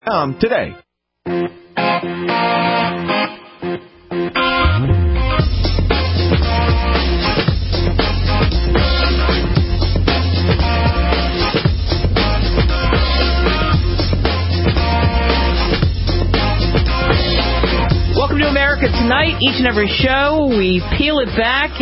today. Welcome to America Tonight. Each and every show, we peel it back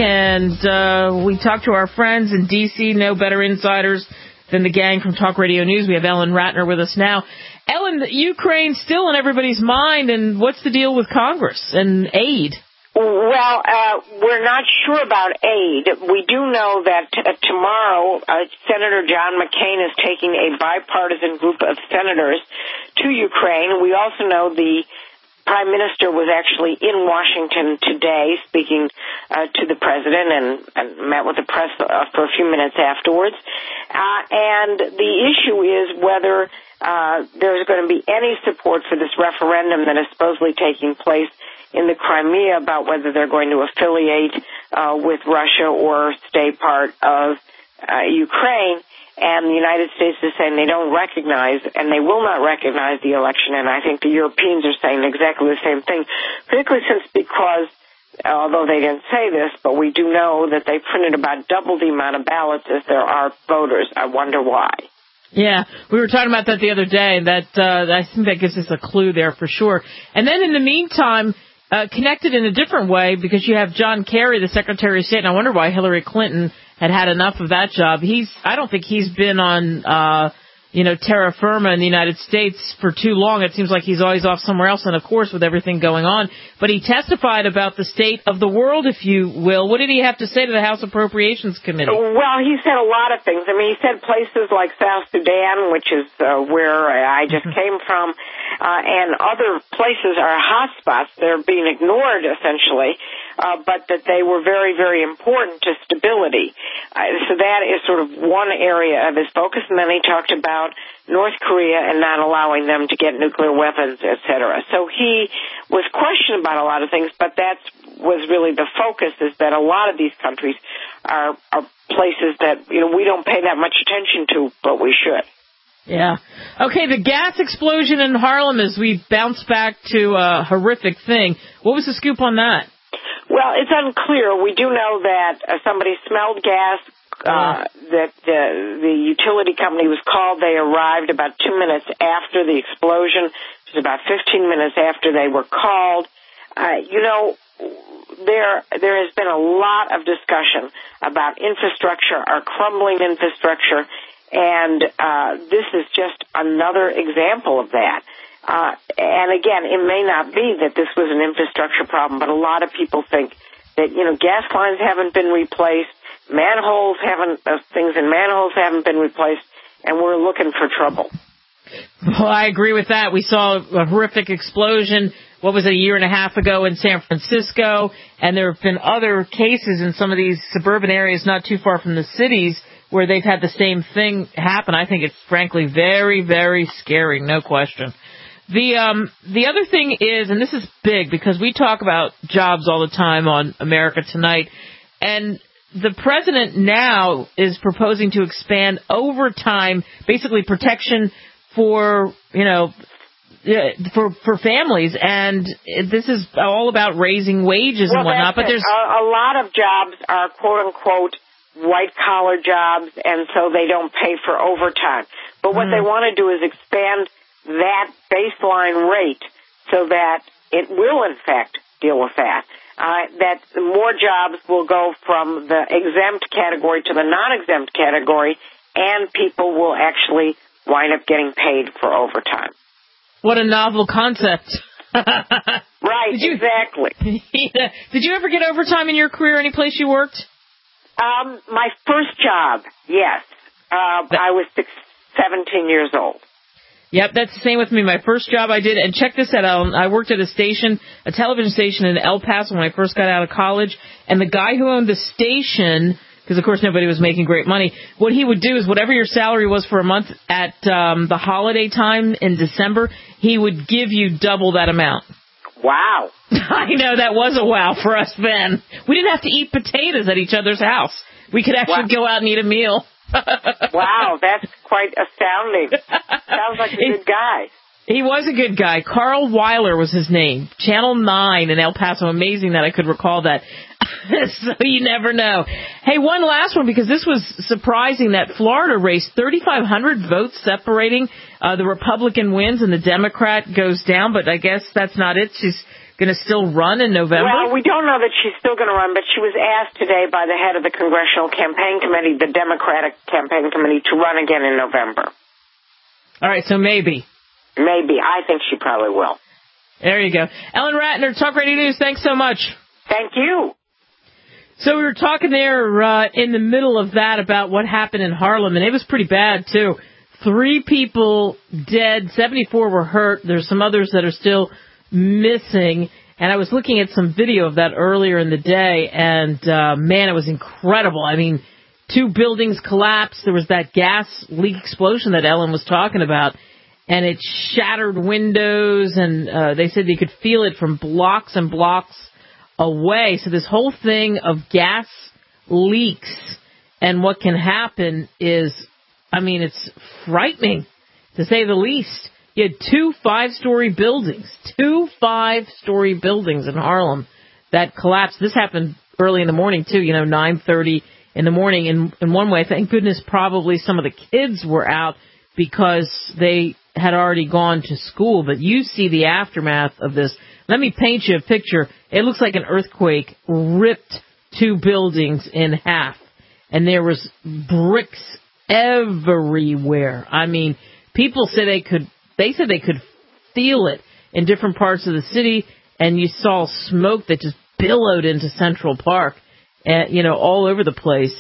and we talk to our friends in D.C., no better insiders than the gang from Talk Radio News. We have Ellen Ratner with us now. Ellen, Ukraine's still in everybody's mind, and what's the deal with Congress and aid? Well, we're not sure about aid. We do know that tomorrow Senator John McCain is taking a bipartisan group of senators to Ukraine. We also know the Prime Minister was actually in Washington today speaking to the President and met with the press for a few minutes afterwards. And the issue is whether there's going to be any support for this referendum that is supposedly taking place in the Crimea about whether they're going to affiliate with Russia or stay part of Ukraine. And the United States is saying they don't recognize, and they will not recognize the election. And I think the Europeans are saying exactly the same thing, particularly because, although they didn't say this, but we do know that they printed about double the amount of ballots as there are voters. I wonder why. Yeah, we were talking about that the other day. That I think that gives us a clue there for sure. And then in the meantime, connected in a different way, because you have John Kerry, the Secretary of State, and I wonder why Hillary Clinton had enough of that job. I don't think he's been on, terra firma in the United States for too long. It seems like he's always off somewhere else, and of course with everything going on. But he testified about the state of the world, if you will. What did he have to say to the House Appropriations Committee? Well, he said a lot of things. I mean, he said places like South Sudan, which is where I just came from, and other places are hotspots. They're being ignored, essentially, but that they were very, very important to stability. So that is sort of one area of his focus. And then he talked about North Korea and not allowing them to get nuclear weapons, et cetera. So he was questioned about a lot of things, but that was really the focus, is that a lot of these countries are places that, we don't pay that much attention to, but we should. Yeah. Okay, the gas explosion in Harlem, as we bounce back to a horrific thing. What was the scoop on that? Well, it's unclear. We do know that somebody smelled gas, that the utility company was called. They arrived about 2 minutes after the explosion. It was about 15 minutes after they were called. There has been a lot of discussion about infrastructure, our crumbling infrastructure, and this is just another example of that. And again, it may not be that this was an infrastructure problem, but a lot of people think that, gas lines haven't been replaced, things in manholes haven't been replaced, and we're looking for trouble. Well, I agree with that. We saw a horrific explosion, a year and a half ago in San Francisco, and there have been other cases in some of these suburban areas not too far from the cities where they've had the same thing happen. I think it's frankly very, very scary, no question. The other thing is, and this is big because we talk about jobs all the time on America Tonight, and the president now is proposing to expand overtime, basically protection for families, and this is all about raising wages and whatnot. But there's a lot of jobs are quote unquote white-collar jobs, and so they don't pay for overtime. But what they want to do is expand that baseline rate so that it will, in fact, deal with that. That more jobs will go from the exempt category to the non-exempt category, and people will actually wind up getting paid for overtime. What a novel concept. Right, exactly. Did you ever get overtime in your career, any place you worked? My first job, yes. I was 17 years old. Yep, that's the same with me. My first job I did, and check this out, Alan, I worked at a television station in El Paso when I first got out of college, and the guy who owned the station, because of course nobody was making great money, what he would do is whatever your salary was for a month at the holiday time in December, he would give you double that amount. Wow. I know, that was a wow for us then. We didn't have to eat potatoes at each other's house. We could actually go out and eat a meal. Wow, that's quite astounding. Sounds like a good guy. He was a good guy. Carl Weiler was his name. Channel 9 in El Paso. Amazing that I could recall that. So you never know. Hey, one last one, because this was surprising that Florida race, 3,500 votes separating. The Republican wins and the Democrat goes down, but I guess that's not it. She's going to still run in November? Well, we don't know that she's still going to run, but she was asked today by the head of the Congressional Campaign Committee, the Democratic Campaign Committee, to run again in November. All right, so maybe. Maybe. I think she probably will. There you go. Ellen Ratner, Talk Radio News, thanks so much. Thank you. So we were talking there in the middle of that about what happened in Harlem, and it was pretty bad, too. 3 people dead, 74 were hurt. There's some others that are still missing. And I was looking at some video of that earlier in the day, and, man, it was incredible. I mean, 2 buildings collapsed. There was that gas leak explosion that Ellen was talking about, and it shattered windows, and they said they could feel it from blocks and blocks away. So this whole thing of gas leaks and what can happen is, I mean, it's frightening, to say the least. You had 2 5-story buildings, 2 5-story buildings in Harlem that collapsed. This happened early in the morning, too, 9:30 in the morning. In one way, thank goodness probably some of the kids were out because they had already gone to school. But you see the aftermath of this. Let me paint you a picture. It looks like an earthquake ripped 2 buildings in half. And there was bricks everywhere. I mean, people said they could feel it in different parts of the city, and you saw smoke that just billowed into Central Park, all over the place.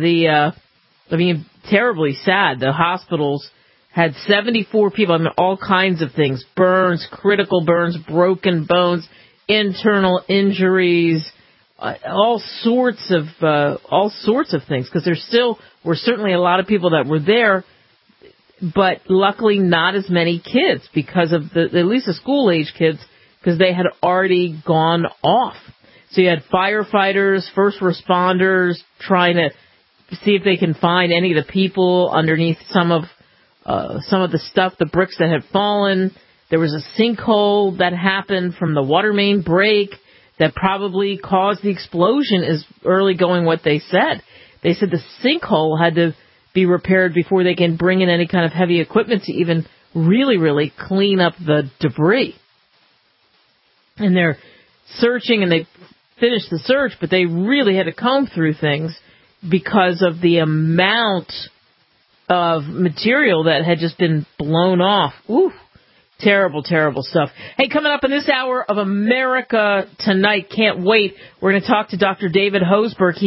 Terribly sad. The hospitals had 74 people, all kinds of things, burns, critical burns, broken bones, internal injuries, all sorts of things, because there still were certainly a lot of people that were there, but luckily not as many kids because of at least the school-age kids, because they had already gone off. So you had firefighters, first responders trying to see if they can find any of the people underneath some of the stuff, the bricks that had fallen. There was a sinkhole that happened from the water main break that probably caused the explosion, is early going what they said. They said the sinkhole had to be repaired before they can bring in any kind of heavy equipment to even really, really clean up the debris. And they're searching, and they finished the search, but they really had to comb through things because of the amount of material that had just been blown off. Ooh, terrible, terrible stuff. Hey, coming up in this hour of America Tonight, can't wait, we're going to talk to Dr. David Hogberg.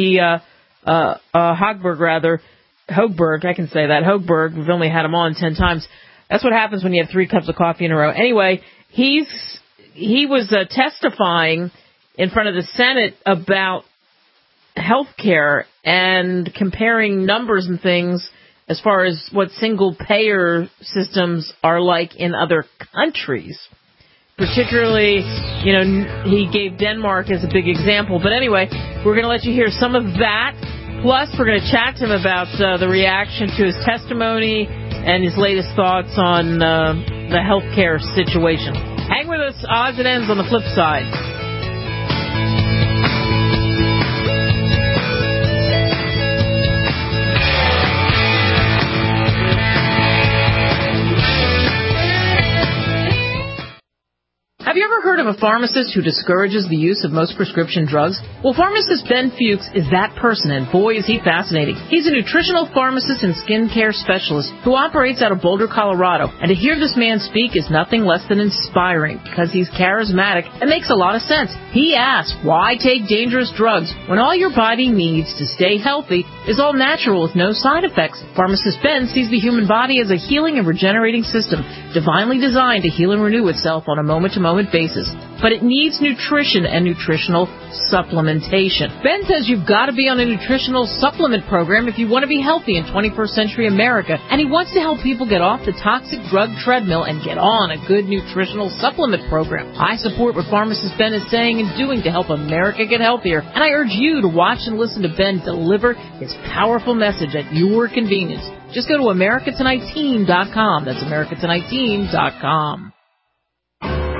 Hogberg, I can say that. Hogberg, we've only had him on 10 times. That's what happens when you have 3 cups of coffee in a row. Anyway, he was testifying in front of the Senate about health care and comparing numbers and things as far as what single-payer systems are like in other countries. Particularly, he gave Denmark as a big example. But anyway, we're going to let you hear some of that. Plus, we're going to chat to him about the reaction to his testimony and his latest thoughts on the healthcare situation. Hang with us. Odds and ends on the flip side. Have you ever heard of a pharmacist who discourages the use of most prescription drugs? Well, pharmacist Ben Fuchs is that person, and boy, is he fascinating. He's a nutritional pharmacist and skincare specialist who operates out of Boulder, Colorado. And to hear this man speak is nothing less than inspiring, because he's charismatic and makes a lot of sense. He asks, why take dangerous drugs when all your body needs to stay healthy is all natural with no side effects? Pharmacist Ben sees the human body as a healing and regenerating system, divinely designed to heal and renew itself on a moment-to-moment basis. But it needs nutrition and nutritional supplementation. Ben says you've got to be on a nutritional supplement program if you want to be healthy in 21st century America, and he wants to help people get off the toxic drug treadmill and get on a good nutritional supplement program. I support what pharmacist Ben is saying and doing to help America get healthier, and I urge you to watch and listen to Ben deliver his powerful message at your convenience. Just go to AmericaTonightTeam.com. That's AmericaTonightTeam.com.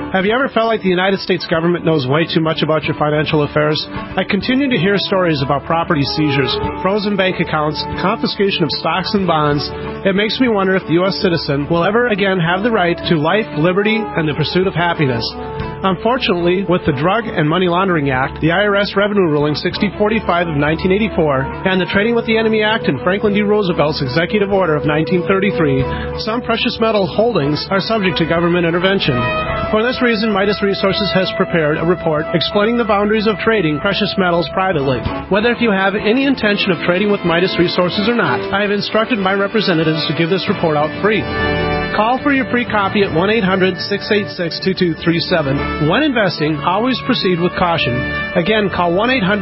Have you ever felt like the United States government knows way too much about your financial affairs? I continue to hear stories about property seizures, frozen bank accounts, confiscation of stocks and bonds. It makes me wonder if the U.S. citizen will ever again have the right to life, liberty, and the pursuit of happiness. Unfortunately, with the Drug and Money Laundering Act, the IRS Revenue Ruling 6045 of 1984, and the Trading with the Enemy Act and Franklin D. Roosevelt's Executive Order of 1933, some precious metal holdings are subject to government intervention. For this reason, Midas Resources has prepared a report explaining the boundaries of trading precious metals privately. Whether if you have any intention of trading with Midas Resources or not, I have instructed my representatives to give this report out free. Call for your free copy at 1-800-686-2237. When investing, always proceed with caution. Again, call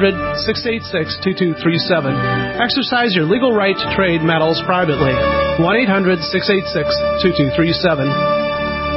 1-800-686-2237. Exercise your legal right to trade metals privately. 1-800-686-2237.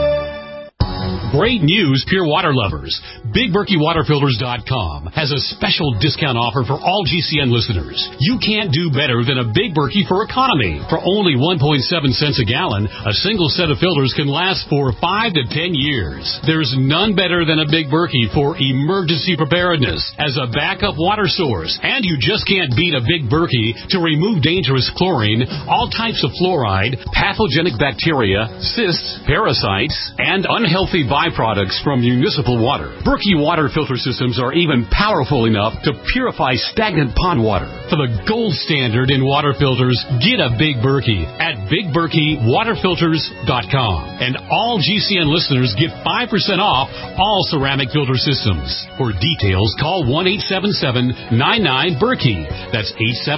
Great news, pure water lovers. BigBerkeyWaterFilters.com has a special discount offer for all GCN listeners. You can't do better than a Big Berkey for economy. For only 1.7 cents a gallon, a single set of filters can last for 5 to 10 years. There's none better than a Big Berkey for emergency preparedness as a backup water source. And you just can't beat a Big Berkey to remove dangerous chlorine, all types of fluoride, pathogenic bacteria, cysts, parasites, and unhealthy byproducts from municipal water. Berkey water filter systems are even powerful enough to purify stagnant pond water. For the gold standard in water filters, get a Big Berkey at BigBerkeyWaterFilters.com. And all GCN listeners get 5% off all ceramic filter systems. For details, call 1-877-99-BERKEY. That's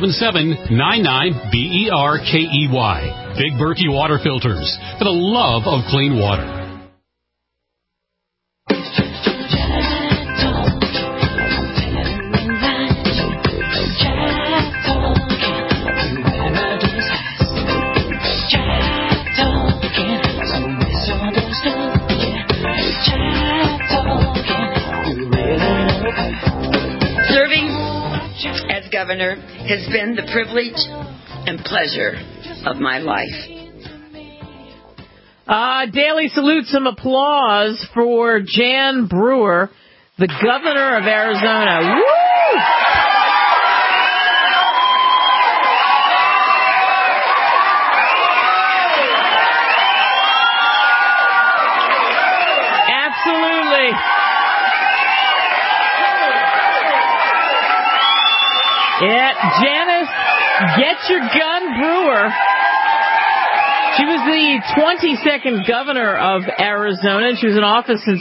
877-99-BERKEY. Big Berkey Water Filters, for the love of clean water. Governor has been the privilege and pleasure of my life. Daily salute, some applause for Jan Brewer, the governor of Arizona. Woo! Absolutely. Yeah, Janice, get your gun, Brewer. She was the 22nd governor of Arizona. She was in office since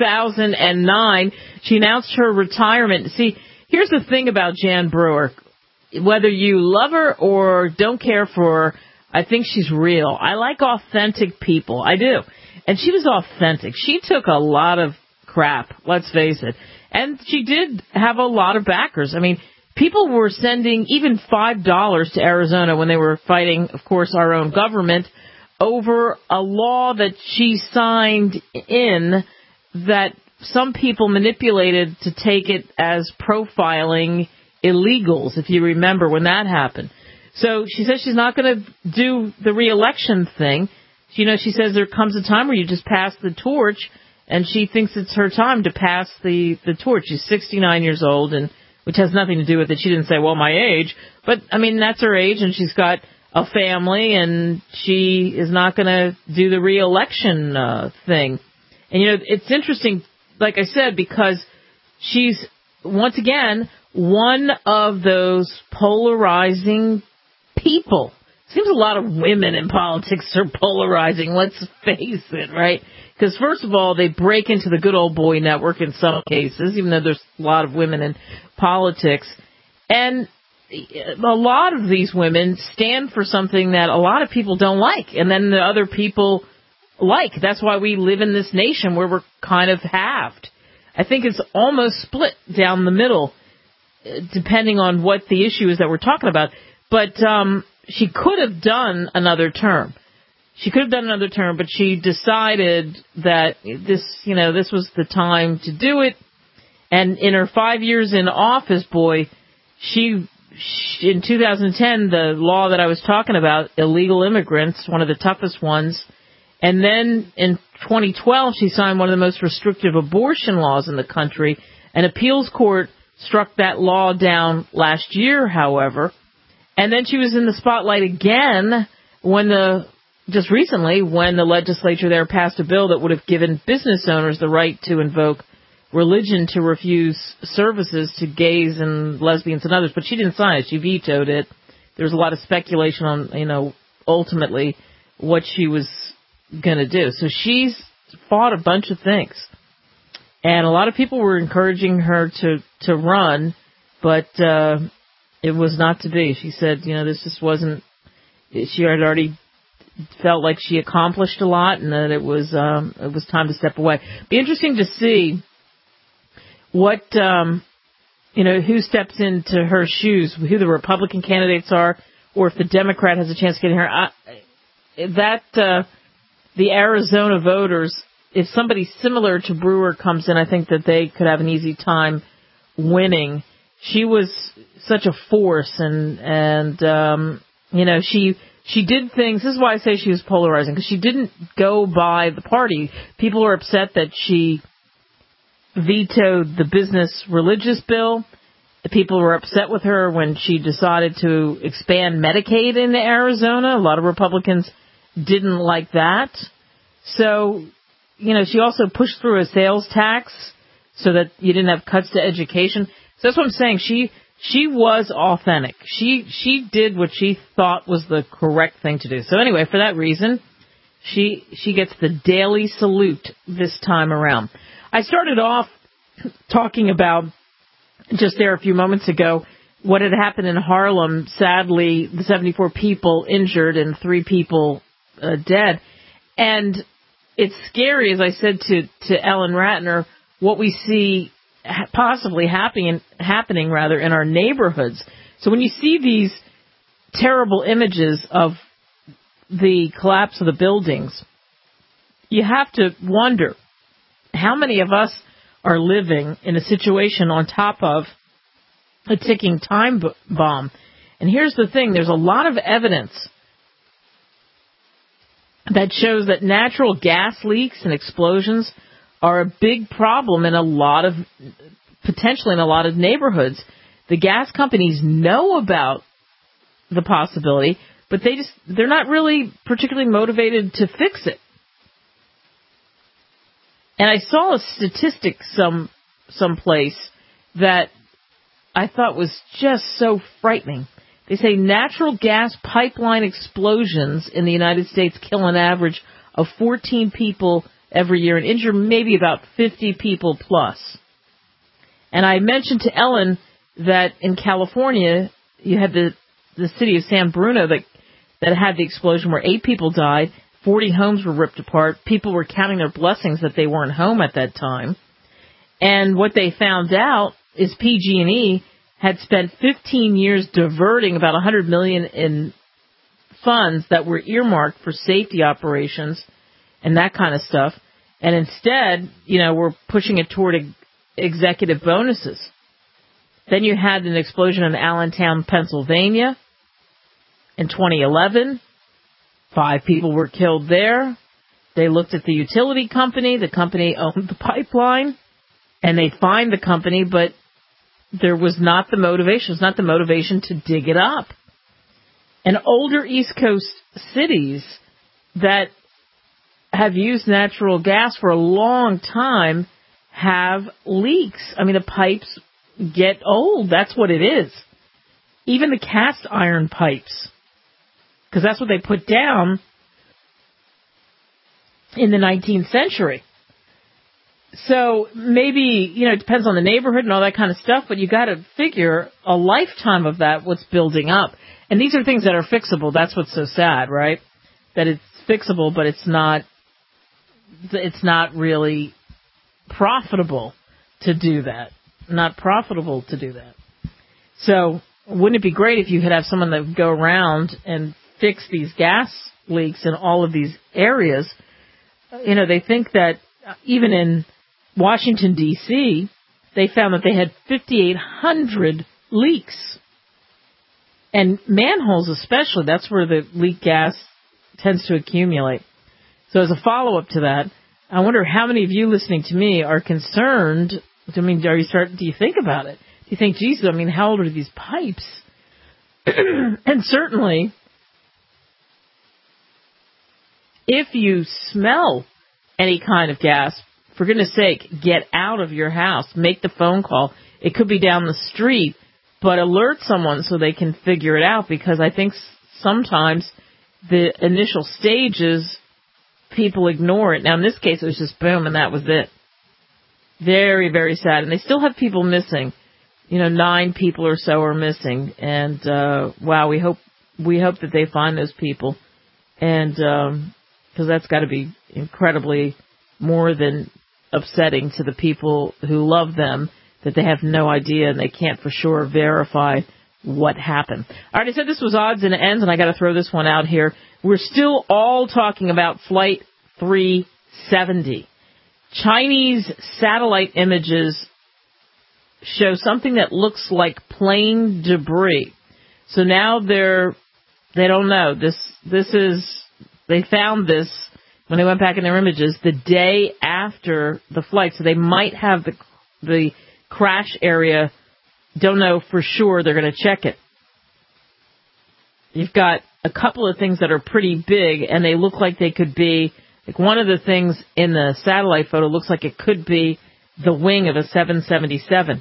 2009. She announced her retirement. See, here's the thing about Jan Brewer. Whether you love her or don't care for her, I think she's real. I like authentic people. I do. And she was authentic. She took a lot of crap, let's face it. And she did have a lot of backers. I mean, people were sending even $5 to Arizona when they were fighting, of course, our own government over a law that she signed in that some people manipulated to take it as profiling illegals, if you remember when that happened. So she says she's not going to do the re-election thing. You know, she says there comes a time where you just pass the torch, and she thinks it's her time to pass the torch. She's 69 years old, and which has nothing to do with it. She didn't say, well, my age. But, I mean, that's her age, and she's got a family, and she is not going to do the re-election thing. And, you know, it's interesting, like I said, because she's, once again, one of those polarizing people. Seems a lot of women in politics are polarizing, let's face it, right? Because, first of all, they break into the good old boy network in some cases, even though there's a lot of women in politics. And a lot of these women stand for something that a lot of people don't like, and then the other people like. That's why we live in this nation where we're kind of halved. I think it's almost split down the middle, depending on what the issue is that we're talking about. But she could have done another term. But she decided that this was the time to do it. And in her 5 years in office, boy, she in 2010, the law that I was talking about, illegal immigrants, one of the toughest ones, And then in 2012, she signed one of the most restrictive abortion laws in the country. An appeals court struck that law down last year, however. And then she was in the spotlight again just recently when the legislature there passed a bill that would have given business owners the right to invoke religion to refuse services to gays and lesbians and others. But she didn't sign it. She vetoed it. There was a lot of speculation on, ultimately what she was going to do. So she's fought a bunch of things. And a lot of people were encouraging her to run, but it was not to be. She said, this just wasn't, she had already felt like she accomplished a lot and that it was time to step away. Be interesting to see what, who steps into her shoes, who the Republican candidates are, or if the Democrat has a chance of getting her. The Arizona voters, if somebody similar to Brewer comes in, I think that they could have an easy time winning. She was such a force, and she did things. This is why I say she was polarizing, because she didn't go by the party. People are upset that she vetoed the business religious bill. The people were upset with her when she decided to expand Medicaid in Arizona. A lot of Republicans didn't like that. So, she also pushed through a sales tax so that you didn't have cuts to education. So that's what I'm saying. She was authentic. She did what she thought was the correct thing to do. So anyway, for that reason, she gets the daily salute this time around. I started off talking about, just there a few moments ago, what had happened in Harlem. Sadly, the 74 people injured and 3 people dead. And it's scary, as I said to Ellen Ratner, what we see possibly happening in our neighborhoods. So when you see these terrible images of the collapse of the buildings, you have to wonder how many of us are living in a situation on top of a ticking time bomb. And here's the thing, there's a lot of evidence that shows that natural gas leaks and explosions are a big problem potentially in a lot of neighborhoods. The gas companies know about the possibility, but they're not really particularly motivated to fix it. And I saw a statistic someplace that I thought was just so frightening. They say natural gas pipeline explosions in the United States kill an average of 14 people every year and injure maybe about 50 people plus. And I mentioned to Ellen that in California, you had the city of San Bruno that had the explosion where 8 people died, 40 homes were ripped apart. People were counting their blessings that they weren't home at that time. And what they found out is PG&E had spent 15 years diverting about $100 million in funds that were earmarked for safety operations and that kind of stuff. And instead, we're pushing it toward executive bonuses. Then you had an explosion in Allentown, Pennsylvania in 2011. 5 people were killed there. They looked at the utility company. The company owned the pipeline. And they fined the company, but there was not the motivation. It was not the motivation to dig it up. And older East Coast cities that have used natural gas for a long time have leaks. I mean, the pipes get old. That's what it is. Even the cast iron pipes, because that's what they put down in the 19th century. So maybe, it depends on the neighborhood and all that kind of stuff, but you got to figure a lifetime of that, what's building up. And these are things that are fixable. That's what's so sad, right? That it's fixable, but it's not really profitable to do that. Not profitable to do that. So wouldn't it be great if you could have someone that would go around and fix these gas leaks in all of these areas? They think that even in Washington, D.C., they found that they had 5,800 leaks. And manholes especially, that's where the leak gas tends to accumulate. So as a follow-up to that, I wonder how many of you listening to me are concerned. I mean, do you think about it? Do you think, Jesus, I mean, how old are these pipes? And certainly, if you smell any kind of gas, for goodness sake, get out of your house. Make the phone call. It could be down the street, but alert someone so they can figure it out, because I think sometimes the initial stages, people ignore it. Now, in this case, it was just boom, and that was it. Very, very sad. And they still have people missing. 9 people or so are missing. And, wow, we hope that they find those people. And, because that's got to be incredibly more than upsetting to the people who love them, that they have no idea and they can't for sure verify what happened. All right, I said this was odds and ends, and I got to throw this one out here. We're still all talking about Flight 370. Chinese satellite images show something that looks like plane debris. So now they don't know. They found this when they went back in their images the day after the flight. So they might have the crash area. Don't know for sure. They're going to check it. You've got a couple of things that are pretty big, and they look like they could be, like one of the things in the satellite photo looks like it could be the wing of a 777.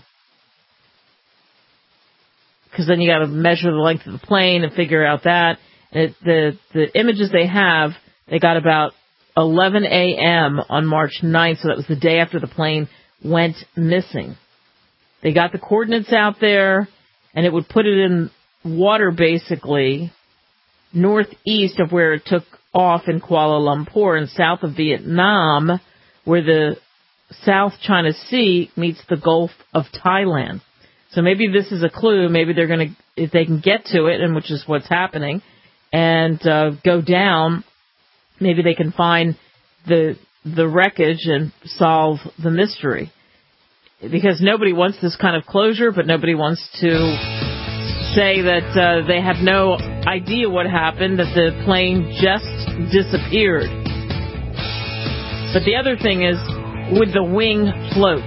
Because then you got to measure the length of the plane and figure out that. And the images they have, they got about 11 a.m. on March 9th, so that was the day after the plane went missing. They got the coordinates out there, and it would put it in water basically northeast of where it took off in Kuala Lumpur and south of Vietnam, where the South China Sea meets the Gulf of Thailand. So maybe this is a clue. Maybe they're going to, if they can get to it, and which is what's happening, and go down, maybe they can find the wreckage and solve the mystery. Because nobody wants this kind of closure, but nobody wants to say that they have no idea what happened, that the plane just disappeared. But the other thing is, would the wing float?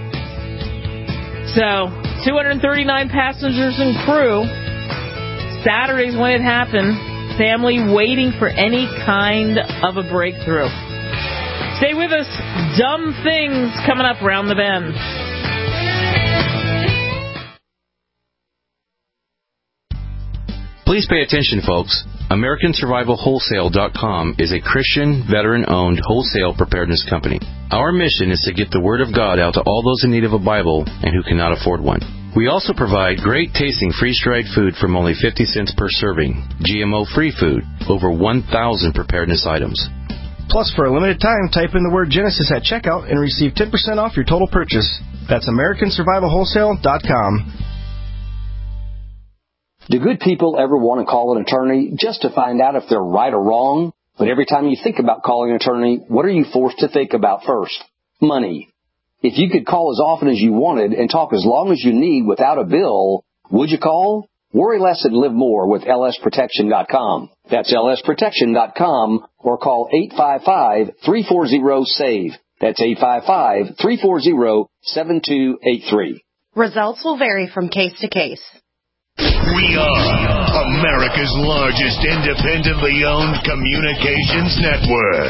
So, 239 passengers and crew. Saturday's when it happened. Family waiting for any kind of a breakthrough. Stay with us. Dumb things coming up around the bend. Please pay attention, folks. AmericanSurvivalWholesale.com is a Christian, veteran-owned wholesale preparedness company. Our mission is to get the Word of God out to all those in need of a Bible and who cannot afford one. We also provide great-tasting freeze-dried food from only 50 cents per serving, GMO-free food, over 1,000 preparedness items. Plus, for a limited time, type in the word Genesis at checkout and receive 10% off your total purchase. That's AmericanSurvivalWholesale.com. Do good people ever want to call an attorney just to find out if they're right or wrong? But every time you think about calling an attorney, what are you forced to think about first? Money. If you could call as often as you wanted and talk as long as you need without a bill, would you call? Worry less and live more with lsprotection.com. That's lsprotection.com, or call 855-340-SAVE. That's 855-340-7283. Results will vary from case to case. We are America's largest independently owned communications network,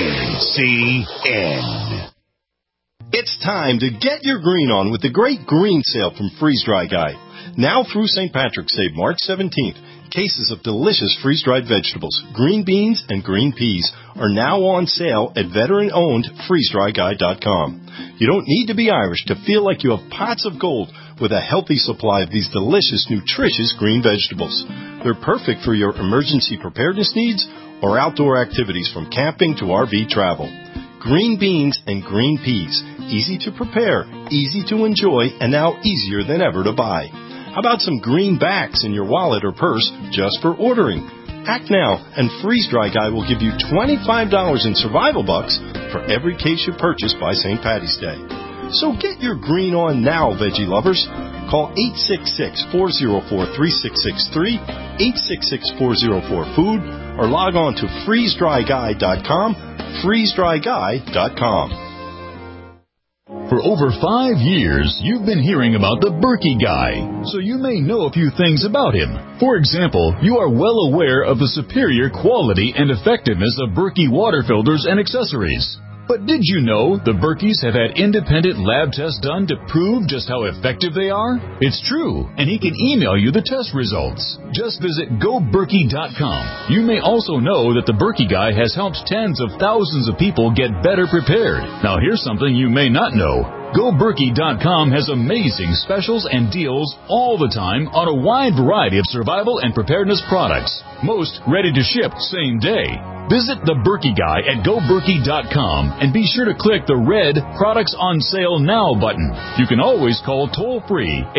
GCN. It's time to get your green on with the great green sale from Freeze Dry Guy. Now through St. Patrick's Day, March 17th, cases of delicious freeze-dried vegetables, green beans, and green peas are now on sale at veteran-owned freezedryguy.com. You don't need to be Irish to feel like you have pots of gold with a healthy supply of these delicious, nutritious green vegetables. They're perfect for your emergency preparedness needs or outdoor activities from camping to RV travel. Green beans and green peas, easy to prepare, easy to enjoy, and now easier than ever to buy. How about some greenbacks in your wallet or purse just for ordering? Act now, and Freeze Dry Guy will give you $25 in survival bucks for every case you purchase by St. Patty's Day. So get your green on now, veggie lovers. Call 866-404-3663, 866-404-FOOD, or log on to freezedryguy.com, freezedryguy.com. For over 5 years, you've been hearing about the Berkey Guy, so you may know a few things about him. For example, you are well aware of the superior quality and effectiveness of Berkey water filters and accessories. But did you know the Berkeys have had independent lab tests done to prove just how effective they are? It's true, and he can email you the test results. Just visit GoBerkey.com. You may also know that the Berkey Guy has helped tens of thousands of people get better prepared. Now here's something you may not know. GoBerkey.com has amazing specials and deals all the time on a wide variety of survival and preparedness products. Most ready to ship same day. Visit the Berkey Guy at GoBerkey.com and be sure to click the red Products on Sale Now button. You can always call toll-free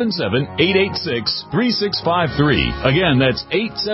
877-886-3653. Again, that's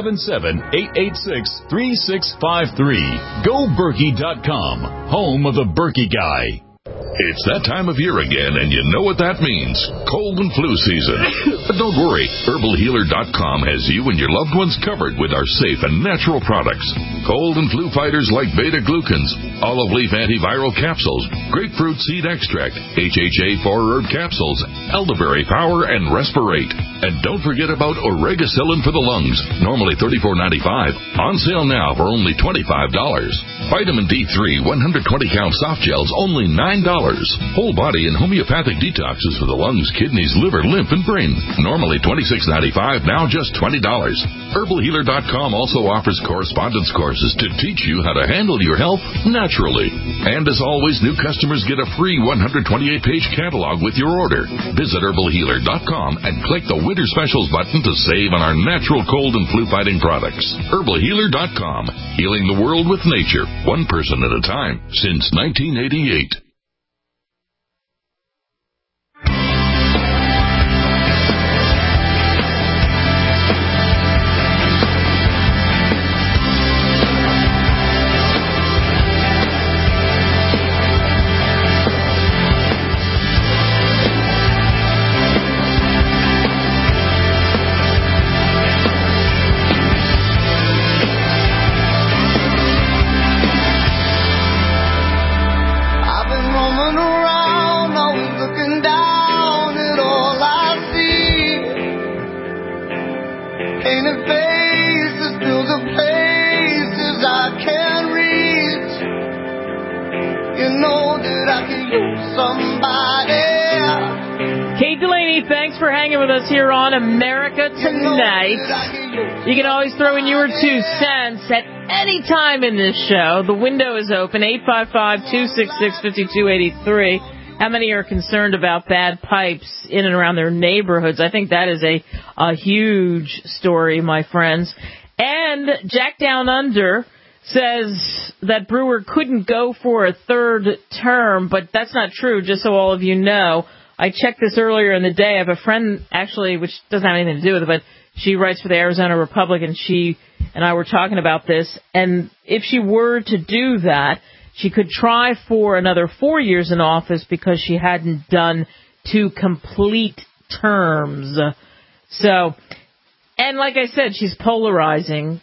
877-886-3653. GoBerkey.com, home of the Berkey Guy. It's that time of year again, and you know what that means. Cold and flu season. But don't worry. HerbalHealer.com has you and your loved ones covered with our safe and natural products. Cold and flu fighters like beta-glucans, olive leaf antiviral capsules, grapefruit seed extract, HHA 4-herb capsules, elderberry power, and respirate. And don't forget about Oregacillin for the lungs, normally $34.95. On sale now for only $25. Vitamin D3 120-count soft gels, only $9. Whole body and homeopathic detoxes for the lungs, kidneys, liver, lymph, and brain. Normally $26.95, now just $20. HerbalHealer.com also offers correspondence courses to teach you how to handle your health naturally. And as always, new customers get a free 128-page catalog with your order. Visit HerbalHealer.com and click the Winter Specials button to save on our natural cold and flu-fighting products. HerbalHealer.com, healing the world with nature, one person at a time, since 1988. Kate Delaney, thanks for hanging with us here on America Tonight. You can always throw in your 2 cents at any time in this show. The window is open, 855-266-5283. How many are concerned about bad pipes in and around their neighborhoods? I think that is a huge story, my friends. And Jack Down Under says that Brewer couldn't go for a 3rd term, but that's not true, just so all of you know. I checked this earlier in the day. I have a friend, actually, which doesn't have anything to do with it, but she writes for the Arizona Republican. She and I were talking about this, and if she were to do that, she could try for another 4 years in office because she hadn't done 2 complete terms. So, and like I said, she's polarizing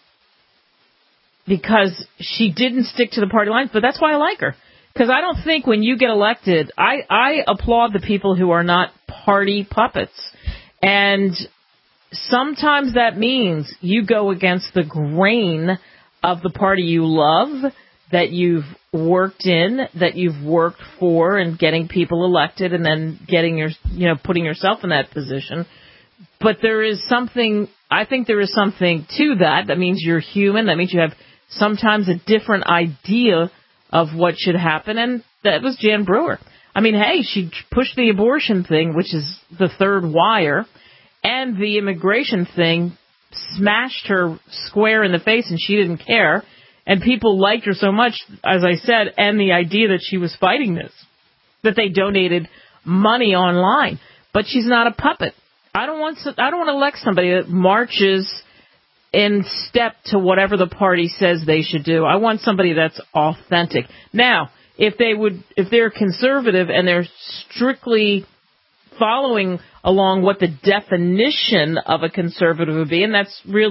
because she didn't stick to the party lines, but that's why I like her. Because I don't think when you get elected, I applaud the people who are not party puppets. And sometimes that means you go against the grain of the party you love, that you've worked in, that you've worked for, and getting people elected and then getting putting yourself in that position. But there is something, I think there is something to that. That means you're human. That means you have sometimes a different idea of what should happen, and that was Jan Brewer. I mean, hey, she pushed the abortion thing, which is the 3rd wire, and the immigration thing, smashed her square in the face, and she didn't care. And people liked her so much, as I said, and the idea that she was fighting this, that they donated money online. But she's not a puppet. I don't want to elect somebody that marches in step to whatever the party says they should do. I want somebody that's authentic. Now, if they're conservative and they're strictly following along what the definition of a conservative would be, and that's really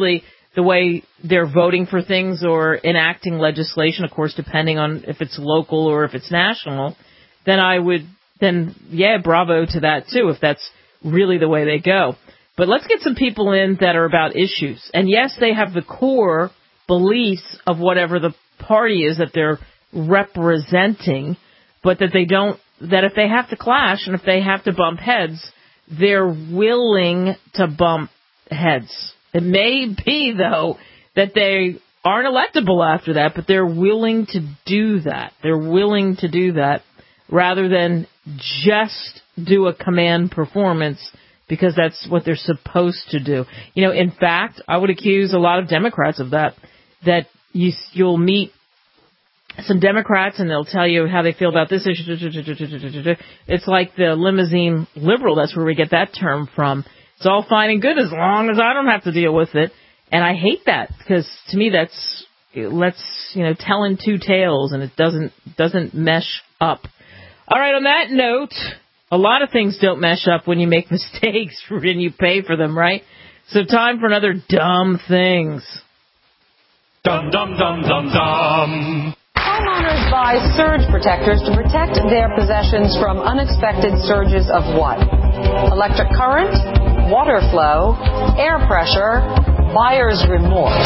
the way they're voting for things or enacting legislation, of course, depending on if it's local or if it's national, then bravo to that too, if that's really the way they go. But let's get some people in that are about issues. And yes, they have the core beliefs of whatever the party is that they're representing, but that if they have to clash and if they have to bump heads, they're willing to bump heads. It may be, though, that they aren't electable after that, but they're willing to do that. They're willing to do that rather than just do a command performance because that's what they're supposed to do. In fact, I would accuse a lot of Democrats of that you'll meet some Democrats and they'll tell you how they feel about this issue. It's like the limousine liberal. That's where we get that term from. It's all fine and good as long as I don't have to deal with it. And I hate that because to me that's telling two tales and it doesn't mesh up. All right, on that note, a lot of things don't mesh up when you make mistakes and you pay for them, right? So time for another dumb things. Dum dum dum dum dum. Homeowners buy surge protectors to protect their possessions from unexpected surges of what? Electric current, water flow, air pressure, buyer's remorse.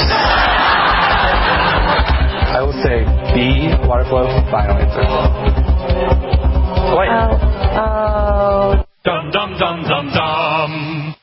I will say B, water flow. Final answer. Wait. Dum dum dum dum dum.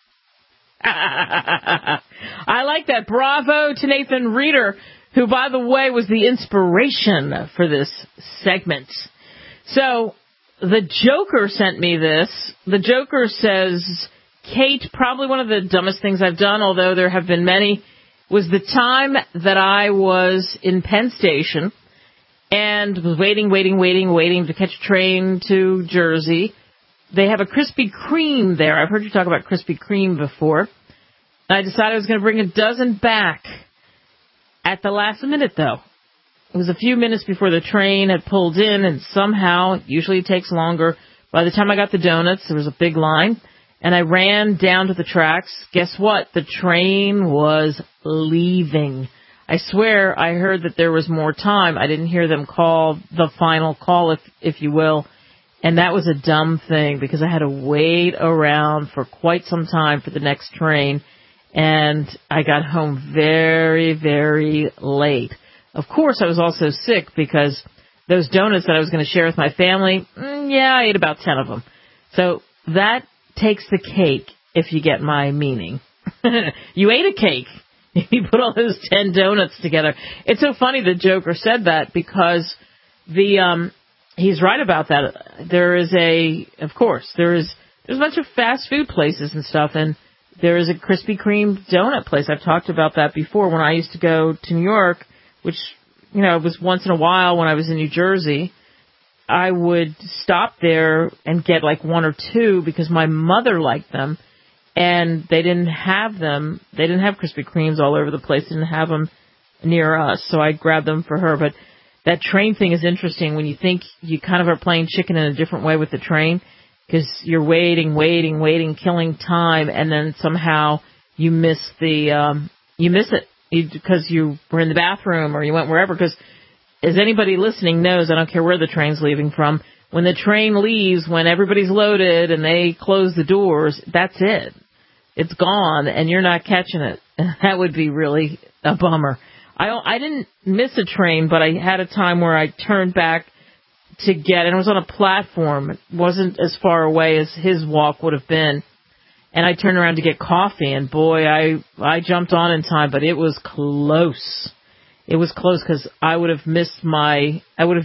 I like that. Bravo to Nathan Reeder, who, by the way, was the inspiration for this segment. So the Joker sent me this. The Joker says, Kate, probably one of the dumbest things I've done, although there have been many, was the time that I was in Penn Station and was waiting to catch a train to Jersey. They have a Krispy Kreme there. I've heard you talk about Krispy Kreme before. I decided I was going to bring a dozen back. At the last minute, though. It was a few minutes before the train had pulled in, and somehow, usually it takes longer, by the time I got the donuts, there was a big line, and I ran down to the tracks. Guess what? The train was leaving. I swear I heard that there was more time. I didn't hear them call the final call, if you will, and that was a dumb thing, because I had to wait around for quite some time for the next train, and I got home very, very late. Of course, I was also sick because those donuts that I was going to share with my family, I ate about 10 of them. So that takes the cake, if you get my meaning. You ate a cake. You put all those 10 donuts together. It's so funny the Joker said that because he's right about that. There's a bunch of fast food places and stuff, and there is a Krispy Kreme donut place. I've talked about that before when I used to go to New York, which, was once in a while when I was in New Jersey. I would stop there and get like one or two because my mother liked them, and they didn't have them. They didn't have Krispy Kremes all over the place. They didn't have them near us, so I grabbed them for her. But that train thing is interesting when you think you kind of are playing chicken in a different way with the train. Because you're waiting, killing time, and then somehow you miss it because you were in the bathroom or you went wherever. Because as anybody listening knows, I don't care where the train's leaving from, when the train leaves, when everybody's loaded and they close the doors, that's it. It's gone, and you're not catching it. That would be really a bummer. I didn't miss a train, but I had a time where I turned back to get, and it was on a platform. It wasn't as far away as his walk would have been. And I turned around to get coffee, and boy, I jumped on in time, but it was close. It was close because I would have missed my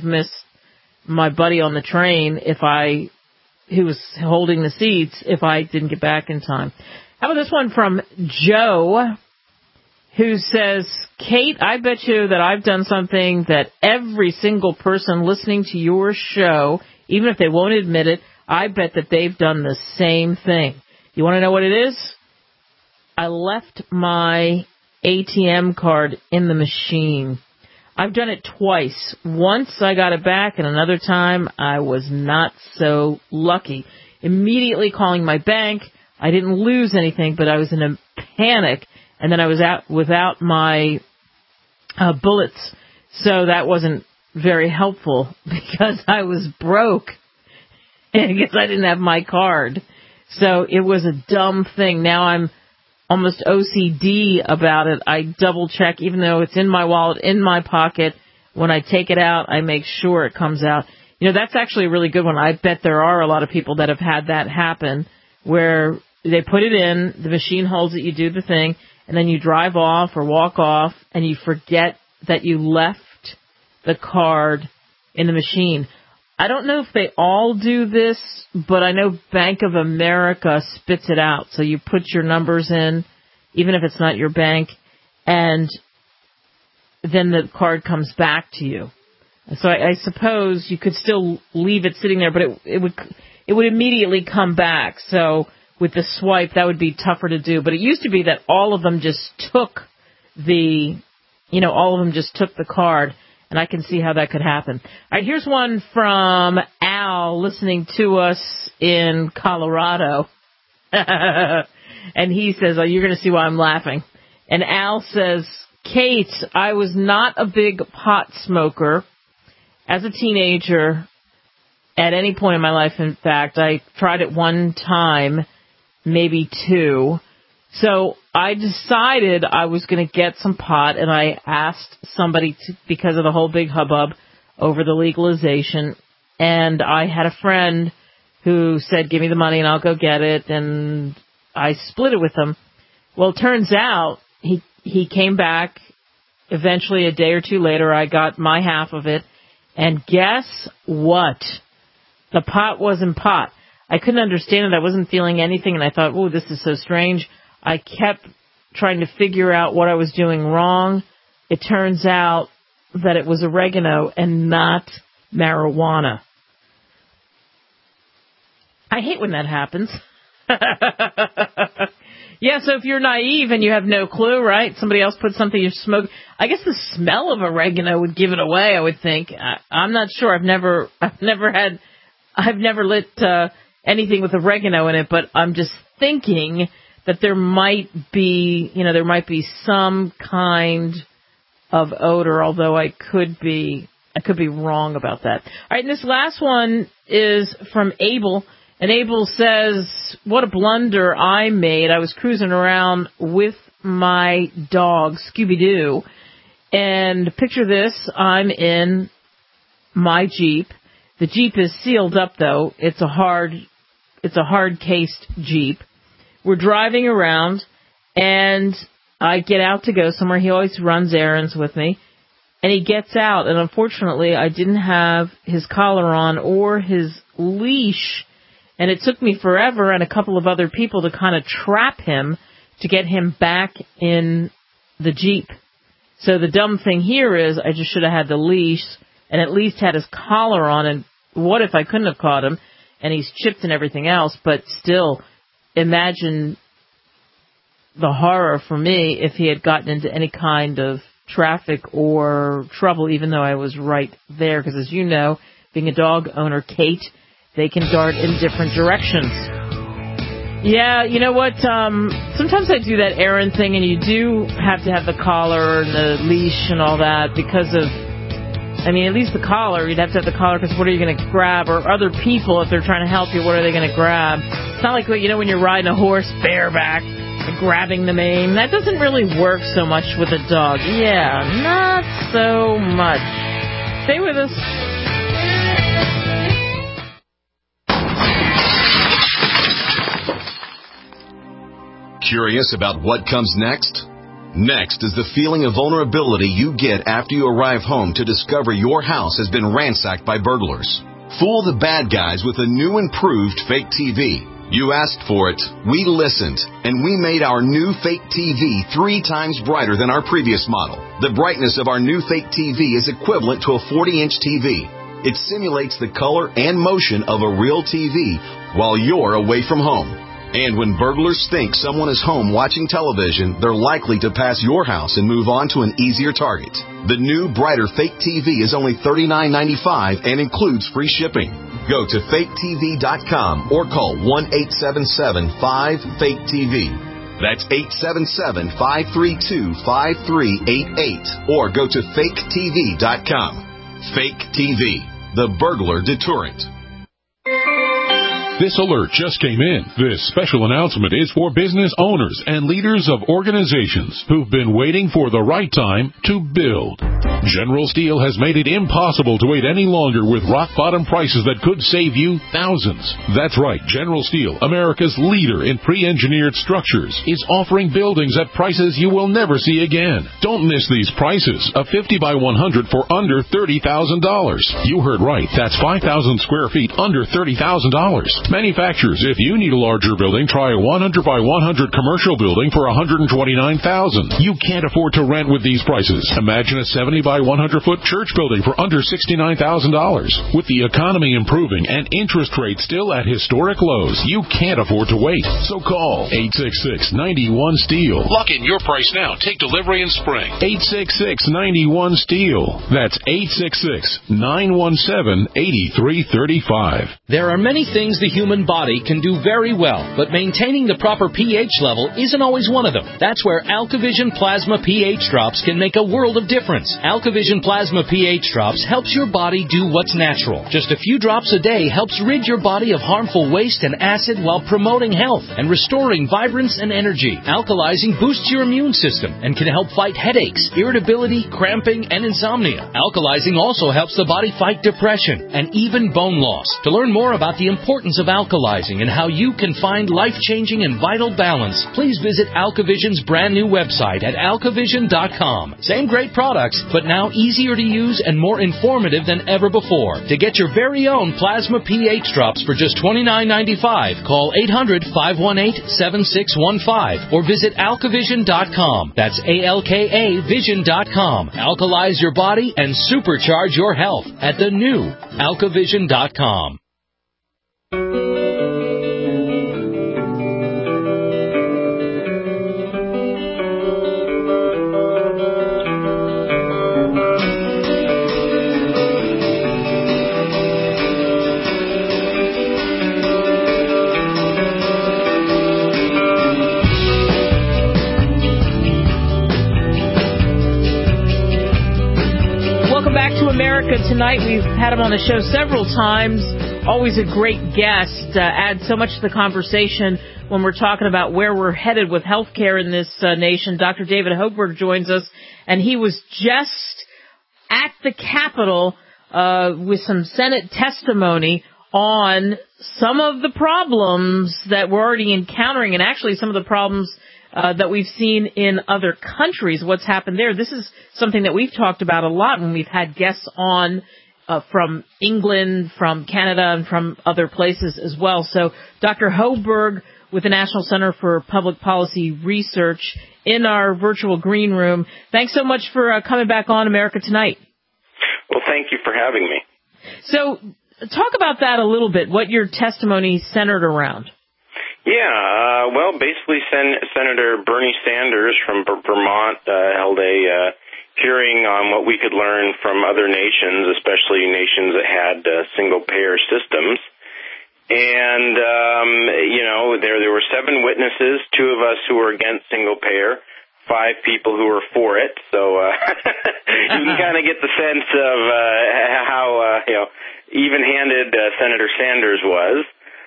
buddy on the train who was holding the seats if I didn't get back in time. How about this one from Joe, who says, Kate, I bet you that I've done something that every single person listening to your show, even if they won't admit it, I bet that they've done the same thing. You want to know what it is? I left my ATM card in the machine. I've done it twice. Once I got it back, and another time I was not so lucky. Immediately calling my bank. I didn't lose anything, but I was in a panic. and then I was out without my bullets, so that wasn't very helpful because I was broke because I didn't have my card. So it was a dumb thing. Now I'm almost OCD about it. I double check, even though it's in my wallet, in my pocket. When I take it out, I make sure it comes out. You know, that's actually a really good one. I bet there are a lot of people that have had that happen where they put it in, the machine holds it, you do the thing, and then you drive off or walk off and you forget that you left the card in the machine. I don't know if they all do this, but I know Bank of America spits it out. So you put your numbers in, even if it's not your bank, and then the card comes back to you. So I suppose you could still leave it sitting there, but it would immediately come back. So with the swipe, that would be tougher to do. But it used to be that all of them just took the card. And I can see how that could happen. All right, here's one from Al listening to us in Colorado. And he says, you're going to see why I'm laughing. And Al says, Kate, I was not a big pot smoker as a teenager at any point in my life. In fact, I tried it one time, maybe two. So I decided I was going to get some pot, and I asked somebody because of the whole big hubbub over the legalization, and I had a friend who said, give me the money and I'll go get it, and I split it with him. Well, it turns out he came back eventually a day or two later. I got my half of it, and guess what? The pot wasn't pot. I couldn't understand it. I wasn't feeling anything, and I thought, oh, this is so strange. I kept trying to figure out what I was doing wrong. It turns out that it was oregano and not marijuana. I hate when that happens. Yeah, so if you're naive and you have no clue, right? Somebody else put something you smoke. I guess the smell of oregano would give it away, I would think. I'm not sure. I've never lit anything with oregano in it, but I'm just thinking that there might be some kind of odor, although I could be wrong about that. All right, and this last one is from Abel, and Abel says, what a blunder I made. I was cruising around with my dog, Scooby-Doo, and picture this, I'm in my Jeep. The Jeep is sealed up, though. It's a hard-cased Jeep. We're driving around, and I get out to go somewhere. He always runs errands with me. And he gets out, and unfortunately, I didn't have his collar on or his leash. And it took me forever and a couple of other people to kind of trap him to get him back in the Jeep. So the dumb thing here is I just should have had the leash and at least had his collar on. And what if I couldn't have caught him? And he's chipped and everything else, but still, imagine the horror for me if he had gotten into any kind of traffic or trouble, even though I was right there. Because as you know, being a dog owner, Kate, they can dart in different directions. Yeah, you know what? Sometimes I do that errand thing, and you do have to have the collar and the leash and all that because of, at least the collar. You'd have to have the collar because what are you going to grab? Or other people, if they're trying to help you, what are they going to grab? It's not like, when you're riding a horse bareback and grabbing the mane. That doesn't really work so much with a dog. Yeah, not so much. Stay with us. Curious about what comes next? Next is the feeling of vulnerability you get after you arrive home to discover your house has been ransacked by burglars. Fool the bad guys with a new improved fake TV. You asked for it, we listened, and we made our new fake TV 3 times brighter than our previous model. The brightness of our new fake TV is equivalent to a 40-inch TV. It simulates the color and motion of a real TV while you're away from home. And when burglars think someone is home watching television, they're likely to pass your house and move on to an easier target. The new, brighter fake TV is only $39.95 and includes free shipping. Go to faketv.com or call 1-877-5-FAKE-TV. That's 877-532-5388 or go to faketv.com. Fake TV, the burglar deterrent. This alert just came in. This special announcement is for business owners and leaders of organizations who've been waiting for the right time to build. General Steel has made it impossible to wait any longer with rock-bottom prices that could save you thousands. That's right. General Steel, America's leader in pre-engineered structures, is offering buildings at prices you will never see again. Don't miss these prices. A 50 by 100 for under $30,000. You heard right. That's 5,000 square feet under $30,000. Manufacturers, if you need a larger building, try a 100 by 100 commercial building for $129,000. You can't afford to rent with these prices. Imagine a 70 by 100 foot church building for under $69,000. With the economy improving and interest rates still at historic lows, you can't afford to wait. So call 866-91-STEEL. Lock in your price now. Take delivery in spring. 866-91-STEEL. That's 866-917-8335. There are many things the human body can do very well, but maintaining the proper pH level isn't always one of them. That's where AlkaVision Plasma pH Drops can make a world of difference. AlkaVision Plasma pH Drops helps your body do what's natural. Just a few drops a day helps rid your body of harmful waste and acid while promoting health and restoring vibrance and energy. Alkalizing boosts your immune system and can help fight headaches, irritability, cramping, and insomnia. Alkalizing also helps the body fight depression and even bone loss. To learn more about the importance of alkalizing and how you can find life-changing and vital balance, please visit AlkaVision's brand new website at alkavision.com. Same great products, but now easier to use and more informative than ever before. To get your very own Plasma pH Drops for just $29.95, call 800-518-7615 or visit alkavision.com. That's ALKA Vision.com. Alkalize your body and supercharge your health at the new alkavision.com. Welcome back to America Tonight. We've had him on the show several times. Always a great guest. Adds so much to the conversation when we're talking about where we're headed with healthcare in this nation. Dr. David Hochberg joins us, and he was just at the Capitol with some Senate testimony on some of the problems that we're already encountering, and actually some of the problems that we've seen in other countries, what's happened there. This is something that we've talked about a lot when we've had guests on from England, from Canada, and from other places as well. So Dr. Hochberg with the National Center for Public Policy Research in our virtual green room. Thanks so much for coming back on America Tonight. Well, thank you for having me. So talk about that a little bit, what your testimony centered around. Yeah, well, basically Senator Bernie Sanders from Vermont held a hearing on what we could learn from other nations, especially nations that had single-payer systems. And, there were 7 witnesses, 2 of us who were against single-payer, 5 people who were for it. So you can kind of get the sense of how even-handed Senator Sanders was.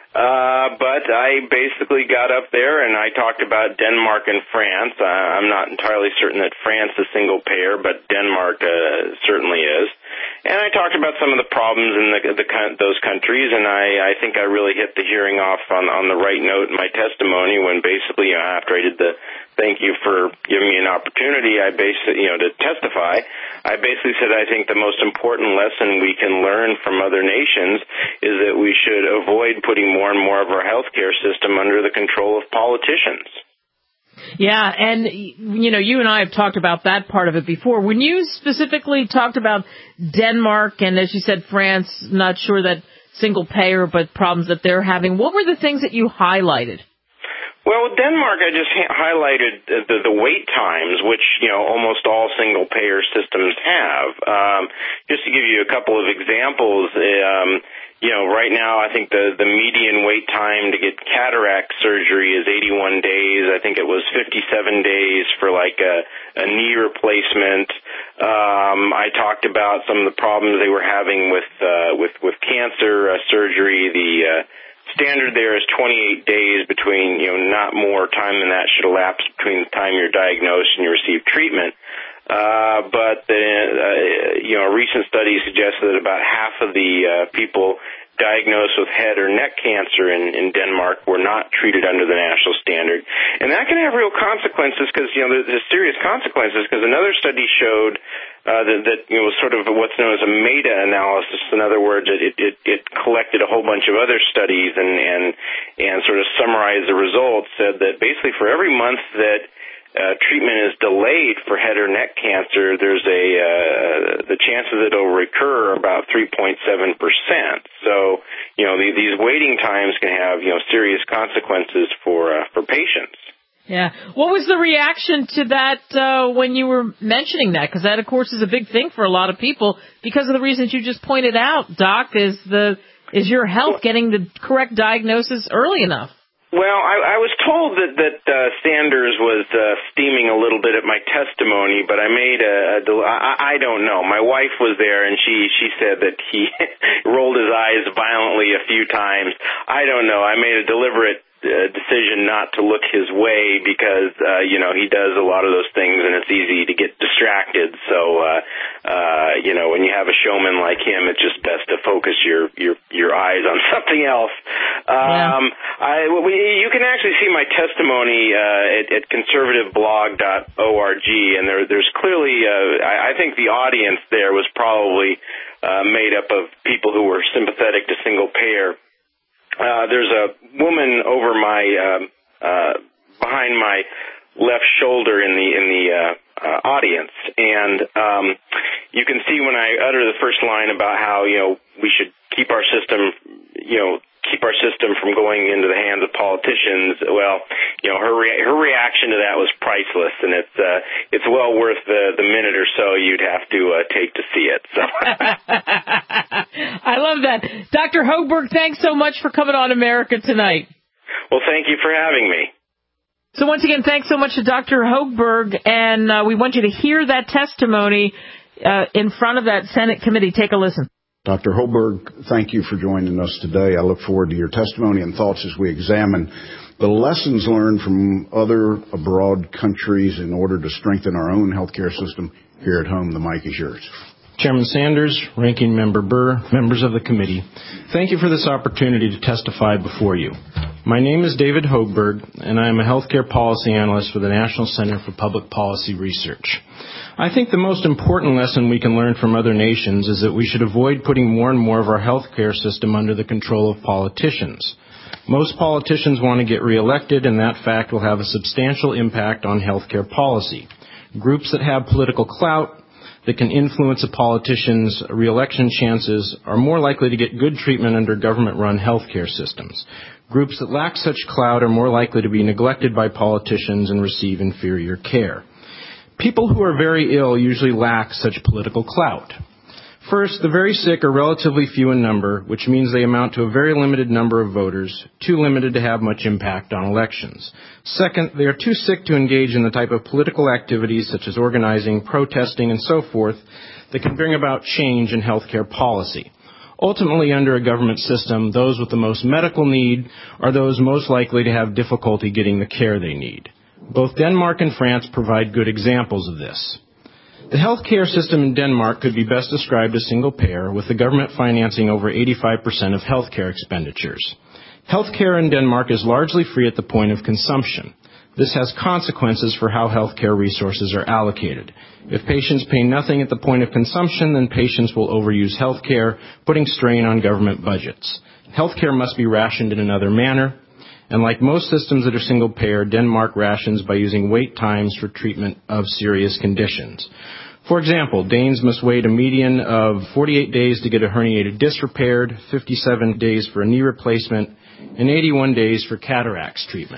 But I basically got up there and I talked about Denmark and France. I'm not entirely certain that France is single payer, but Denmark certainly is. And I talked about some of the problems in those countries, and I think I really hit the hearing off on the right note in my testimony when basically, after I did the thank you for giving me an opportunity, I basically, to testify, I basically said I think the most important lesson we can learn from other nations is that we should avoid putting more and more of our healthcare system under the control of politicians. Yeah, and, you and I have talked about that part of it before. When you specifically talked about Denmark and, as you said, France, not sure that single payer, but problems that they're having, what were the things that you highlighted? Well, with Denmark, I just highlighted the wait times, which, almost all single-payer systems have. Just to give you a couple of examples, right now I think the median wait time to get cataract surgery is 81 days. I think it was 57 days for like a knee replacement. I talked about some of the problems they were having with cancer surgery. The standard there is 28 days between, not more time than that should elapse between the time you're diagnosed and you receive treatment. But a recent study suggests that about half of the people diagnosed with head or neck cancer in Denmark were not treated under the national standard. And that can have real consequences because, there's serious consequences because another study showed that was sort of what's known as a meta-analysis. In other words, it collected a whole bunch of other studies and sort of summarized the results, said that basically for every month that treatment is delayed for head or neck cancer, there's the chances that it'll recur are about 3.7%. So, these waiting times can have, serious consequences for patients. Yeah. What was the reaction to that when you were mentioning that? Because that, of course, is a big thing for a lot of people because of the reasons you just pointed out, Doc, is your health getting the correct diagnosis early enough? Well, I was told that Sanders was steaming a little bit at my testimony, but I made I don't know. My wife was there, and she said that he rolled his eyes violently a few times. I don't know. I made a deliberate decision not to look his way because he does a lot of those things, and it's easy to get distracted. So when you have a showman like him, it's just best to focus your eyes on something else. You can actually see my testimony at conservativeblog.org, and there's clearly I think the audience there was probably made up of people who were sympathetic to single payer. There's a woman over my behind my left shoulder in the audience, and you can see when I utter the first line about how we should keep our system from going into the hands of politicians. Well, her reaction to that was priceless, and it's well worth the minute or so you'd have to take to see it. So. I love that. Dr. Hochberg, thanks so much for coming on America Tonight. Well, thank you for having me. So once again, thanks so much to Dr. Hochberg, and we want you to hear that testimony in front of that Senate committee. Take a listen. Dr. Hochberg, thank you for joining us today. I look forward to your testimony and thoughts as we examine the lessons learned from other abroad countries in order to strengthen our own healthcare system here at home. The mic is yours. Chairman Sanders, Ranking Member Burr, members of the committee, thank you for this opportunity to testify before you. My name is David Hochberg, and I am a healthcare policy analyst for the National Center for Public Policy Research. I think the most important lesson we can learn from other nations is that we should avoid putting more and more of our healthcare system under the control of politicians. Most politicians want to get reelected, and that fact will have a substantial impact on healthcare policy. Groups that have political clout that can influence a politician's reelection chances are more likely to get good treatment under government-run healthcare systems. Groups that lack such clout are more likely to be neglected by politicians and receive inferior care. People who are very ill usually lack such political clout. First, the very sick are relatively few in number, which means they amount to a very limited number of voters, too limited to have much impact on elections. Second, they are too sick to engage in the type of political activities such as organizing, protesting, and so forth that can bring about change in healthcare policy. Ultimately, under a government system, those with the most medical need are those most likely to have difficulty getting the care they need. Both Denmark and France provide good examples of this. The healthcare system in Denmark could be best described as single-payer, with the government financing over 85% of healthcare expenditures. Healthcare in Denmark is largely free at the point of consumption. This has consequences for how healthcare resources are allocated. If patients pay nothing at the point of consumption, then patients will overuse healthcare, putting strain on government budgets. Healthcare must be rationed in another manner, and like most systems that are single-payer, Denmark rations by using wait times for treatment of serious conditions. For example, Danes must wait a median of 48 days to get a herniated disc repaired, 57 days for a knee replacement, and 81 days for cataracts treatment.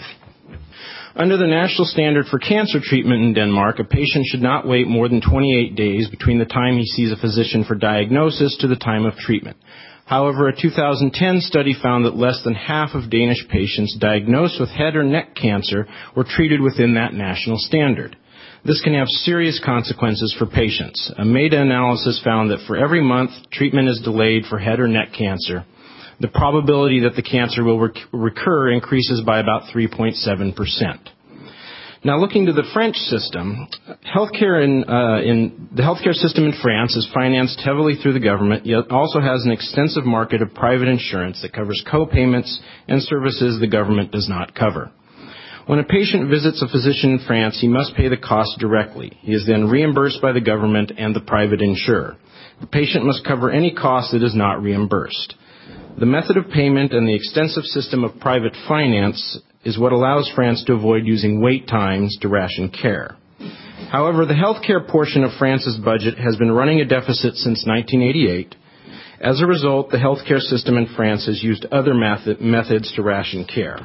Under the national standard for cancer treatment in Denmark, a patient should not wait more than 28 days between the time he sees a physician for diagnosis to the time of treatment. However, a 2010 study found that less than half of Danish patients diagnosed with head or neck cancer were treated within that national standard. This can have serious consequences for patients. A meta-analysis found that for every month treatment is delayed for head or neck cancer, the probability that the cancer will recur increases by about 3.7%. Now, looking to the French system, healthcare the healthcare system in France is financed heavily through the government, yet also has an extensive market of private insurance that covers co-payments and services the government does not cover. When a patient visits a physician in France, he must pay the cost directly. He is then reimbursed by the government and the private insurer. The patient must cover any cost that is not reimbursed. The method of payment and the extensive system of private finance is what allows France to avoid using wait times to ration care. However, the healthcare portion of France's budget has been running a deficit since 1988. As a result, the healthcare system in France has used other methods to ration care.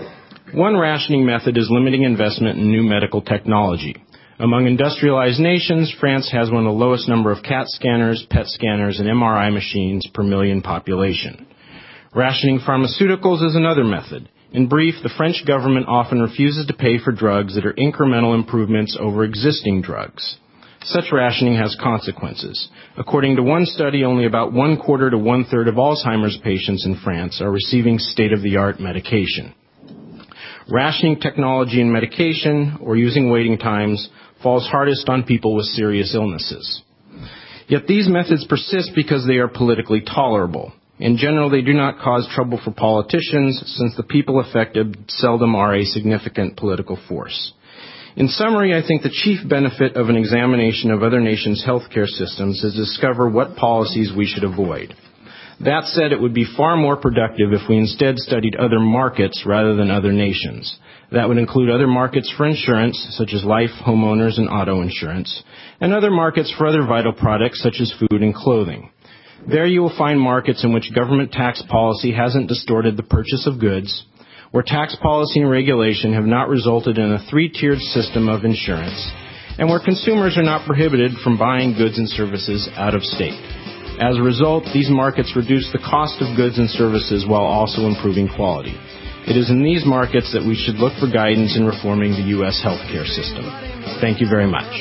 One rationing method is limiting investment in new medical technology. Among industrialized nations, France has one of the lowest number of CAT scanners, PET scanners, and MRI machines per million population. Rationing pharmaceuticals is another method. In brief, the French government often refuses to pay for drugs that are incremental improvements over existing drugs. Such rationing has consequences. According to one study, only about 1/4 to 1/3 of Alzheimer's patients in France are receiving state-of-the-art medication. Rationing technology and medication, or using waiting times, falls hardest on people with serious illnesses. Yet these methods persist because they are politically tolerable. In general, they do not cause trouble for politicians, since the people affected seldom are a significant political force. In summary, I think the chief benefit of an examination of other nations' healthcare systems is to discover what policies we should avoid. That said, it would be far more productive if we instead studied other markets rather than other nations. That would include other markets for insurance, such as life, homeowners, and auto insurance, and other markets for other vital products, such as food and clothing. There you will find markets in which government tax policy hasn't distorted the purchase of goods, where tax policy and regulation have not resulted in a 3-tiered system of insurance, and where consumers are not prohibited from buying goods and services out of state. As a result, these markets reduce the cost of goods and services while also improving quality. It is in these markets that we should look for guidance in reforming the U.S. healthcare system. Thank you very much.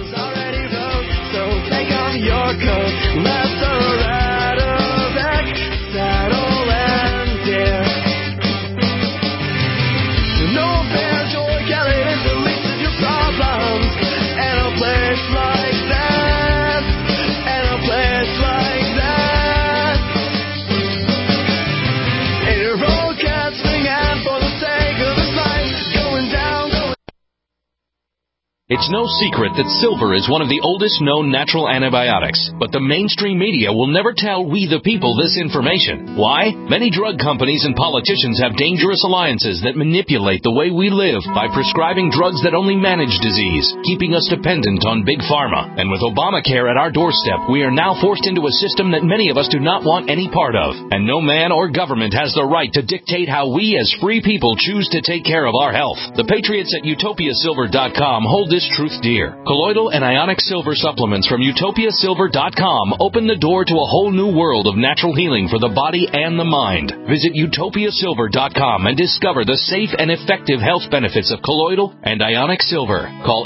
It's no secret that silver is one of the oldest known natural antibiotics, but the mainstream media will never tell we the people this information. Why? Many drug companies and politicians have dangerous alliances that manipulate the way we live by prescribing drugs that only manage disease, keeping us dependent on big pharma. And with Obamacare at our doorstep, we are now forced into a system that many of us do not want any part of. And no man or government has the right to dictate how we as free people choose to take care of our health. The patriots at utopiasilver.com hold this truth dear. Colloidal and ionic silver supplements from utopiasilver.com open the door to a whole new world of natural healing for the body and the mind. Visit utopiasilver.com and discover the safe and effective health benefits of colloidal and ionic silver. Call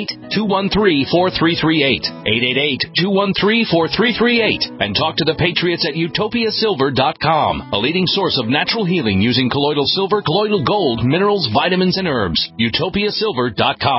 888-213-4338. 888-213-4338 and talk to the patriots at utopiasilver.com, a leading source of natural healing using colloidal silver, colloidal gold, minerals, vitamins, and herbs. utopiasilver.com.